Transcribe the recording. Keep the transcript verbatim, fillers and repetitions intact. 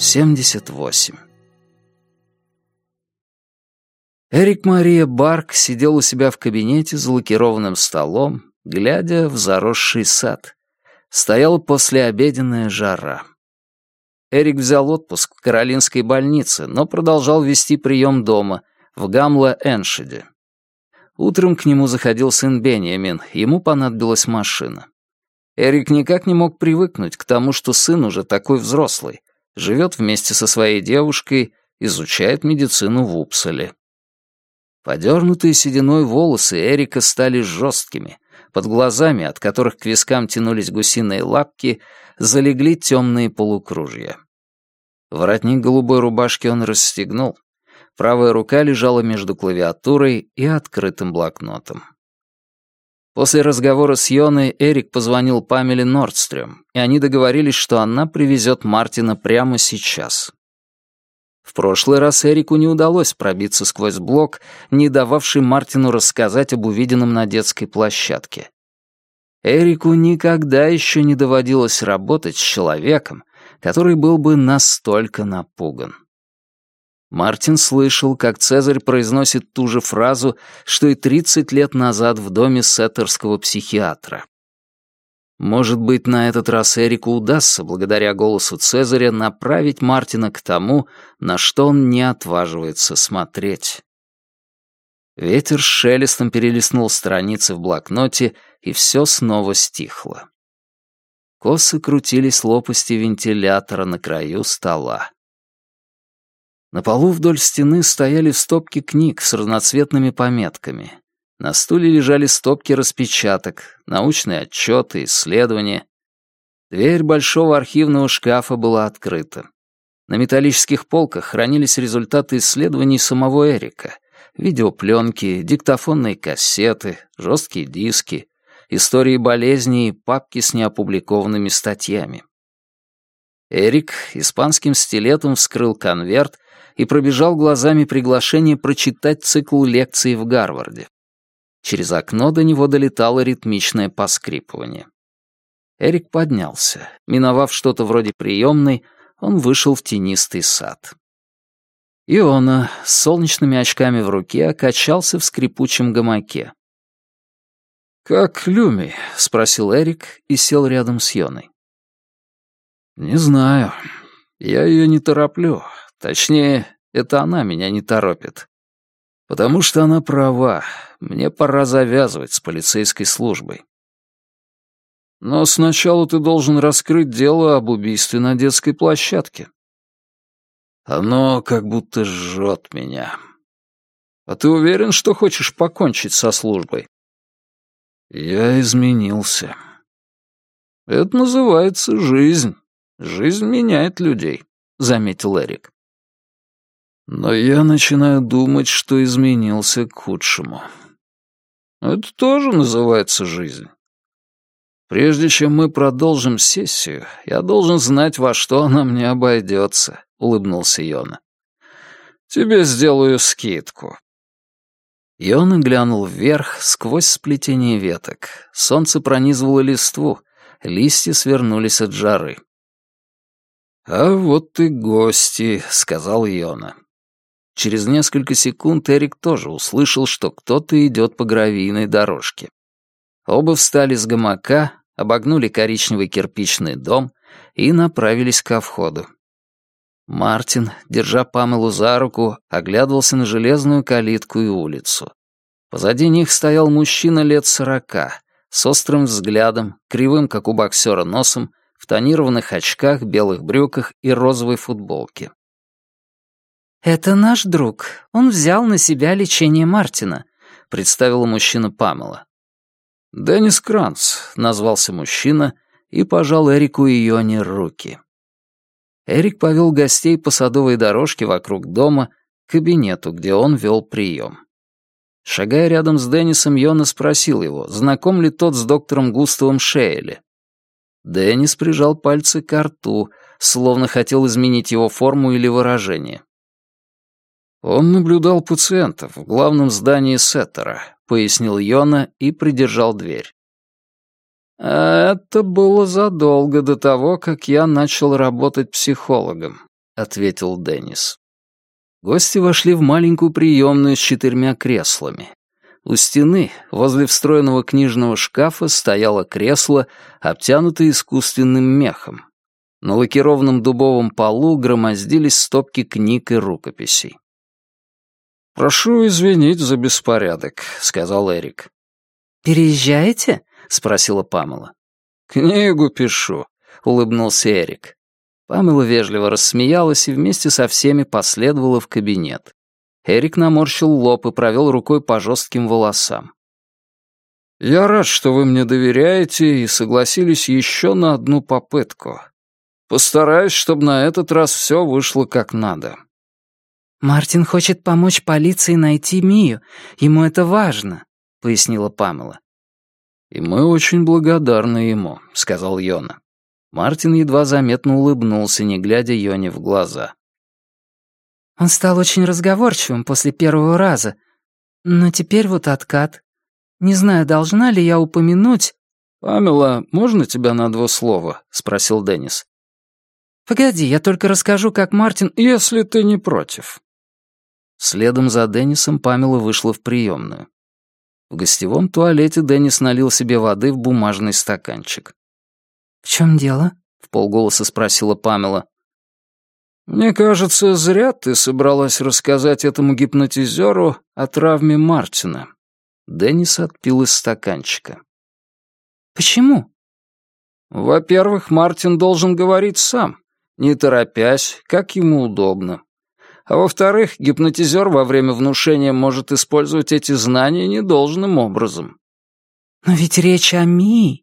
семьдесят восемь. Эрик Мария Барк сидел у себя в кабинете за лакированным столом, глядя в заросший сад. Стояла послеобеденная жара. Эрик взял отпуск в Каролинской больнице, но продолжал вести прием дома, в Гамла-Эншеде. Утром к нему заходил сын Беньямин, ему понадобилась машина. Эрик никак не мог привыкнуть к тому, что сын уже такой взрослый, живет вместе со своей девушкой, изучает медицину в Упсале. Подернутые сединой волосы Эрика стали жесткими, под глазами, от которых к вискам тянулись гусиные лапки, залегли темные полукружья. Воротник голубой рубашки он расстегнул. Правая рука лежала между клавиатурой и открытым блокнотом. После разговора с Йоной Эрик позвонил Памеле Нордстрём, и они договорились, что она привезет Мартина прямо сейчас. В прошлый раз Эрику не удалось пробиться сквозь блок, не дававший Мартину рассказать об увиденном на детской площадке. Эрику никогда еще не доводилось работать с человеком, который был бы настолько напуган. Мартин слышал, как Цезарь произносит ту же фразу, что и тридцать лет назад в доме сеттерского психиатра. Может быть, на этот раз Эрику удастся, благодаря голосу Цезаря, направить Мартина к тому, на что он не отваживается смотреть. Ветер с шелестом перелистнул страницы в блокноте, и все снова стихло. Косы крутились лопасти вентилятора на краю стола. На полу вдоль стены стояли стопки книг с разноцветными пометками. На стуле лежали стопки распечаток, научные отчеты, исследования. Дверь большого архивного шкафа была открыта. На металлических полках хранились результаты исследований самого Эрика. Видеопленки, диктофонные кассеты, жесткие диски, истории болезней и папки с неопубликованными статьями. Эрик испанским стилетом вскрыл конверт и пробежал глазами приглашение прочитать цикл лекций в Гарварде. Через окно до него долетало ритмичное поскрипывание. Эрик поднялся. Миновав что-то вроде приемной, он вышел в тенистый сад. Иона с солнечными очками в руке качался в скрипучем гамаке. «Как Люми?» — спросил Эрик и сел рядом с Йоной. «Не знаю. Я ее не тороплю. Точнее, это она меня не торопит. Потому что она права. Мне пора завязывать с полицейской службой. Но сначала ты должен раскрыть дело об убийстве на детской площадке. Оно как будто жжет меня. А ты уверен, что хочешь покончить со службой? Я изменился. Это называется жизнь. Жизнь меняет людей, заметил Эрик. Но я начинаю думать, что изменился к худшему. Это тоже называется жизнь. Прежде чем мы продолжим сессию, я должен знать, во что она мне обойдется, улыбнулся Йона. Тебе сделаю скидку. Йона глянул вверх, сквозь сплетение веток. Солнце пронизывало листву, листья свернулись от жары. «А вот и гости», — сказал Йона. Через несколько секунд Эрик тоже услышал, что кто-то идет по гравийной дорожке. Оба встали с гамака, обогнули коричневый кирпичный дом и направились ко входу. Мартин, держа Памелу за руку, оглядывался на железную калитку и улицу. Позади них стоял мужчина лет сорока, с острым взглядом, кривым, как у боксера, носом, в тонированных очках, белых брюках и розовой футболке. «Это наш друг. Он взял на себя лечение Мартина», — представила мужчина Памела. «Деннис Кранц», — назвался мужчина и пожал Эрику и Йоне руки. Эрик повел гостей по садовой дорожке вокруг дома к кабинету, где он вел прием. Шагая рядом с Деннисом, Йона спросил его, знаком ли тот с доктором Густавом Шейле. Деннис прижал пальцы к рту, словно хотел изменить его форму или выражение. «Он наблюдал пациентов в главном здании Сеттера», — пояснил Йона и придержал дверь. «Это было задолго до того, как я начал работать психологом», — ответил Деннис. Гости вошли в маленькую приемную с четырьмя креслами. У стены, возле встроенного книжного шкафа, стояло кресло, обтянутое искусственным мехом. На лакированном дубовом полу громоздились стопки книг и рукописей. «Прошу извинить за беспорядок», — сказал Эрик. «Переезжаете?» — спросила Памела. «Книгу пишу», — улыбнулся Эрик. Памела вежливо рассмеялась и вместе со всеми последовала в кабинет. Эрик наморщил лоб и провел рукой по жестким волосам. «Я рад, что вы мне доверяете и согласились еще на одну попытку. Постараюсь, чтобы на этот раз все вышло как надо». «Мартин хочет помочь полиции найти Мию. Ему это важно», — пояснила Памела. «И мы очень благодарны ему», — сказал Йона. Мартин едва заметно улыбнулся, не глядя Йоне в глаза. «Он стал очень разговорчивым после первого раза. Но теперь вот откат. Не знаю, должна ли я упомянуть...» «Памела, можно тебя на два слова?» — спросил Деннис. «Погоди, я только расскажу, как Мартин...» «Если ты не против». Следом за Деннисом Памела вышла в приемную. В гостевом туалете Деннис налил себе воды в бумажный стаканчик. «В чем дело?» — вполголоса спросила Памела. «Мне кажется, зря ты собралась рассказать этому гипнотизеру о травме Мартина». Деннис отпил из стаканчика. «Почему?» «Во-первых, Мартин должен говорить сам, не торопясь, как ему удобно. А во-вторых, гипнотизер во время внушения может использовать эти знания недолжным образом». «Но ведь речь о Мии».